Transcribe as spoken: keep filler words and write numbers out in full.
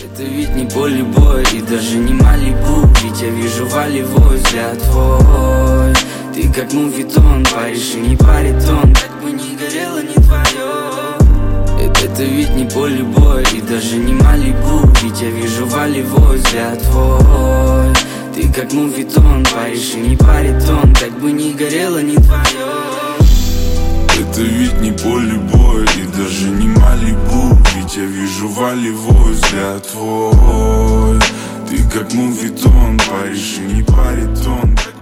Это ведь не поле боя и даже не Малибу, ведь я вижу волевой взгляд твой. Ты как мувитон, паришь и не паритон, как бы ни горело не твое. Это, это ведь не поле боя и даже не Малибу, ведь я вижу волевой взгляд твой. Ты как мувитон, паришь и не паритон, как бы ни горело не твое. Это ведь не поле боя и даже не Малибу, ведь я вижу волевой взгляд твой. Ты как мувитон, паришь и не паритон.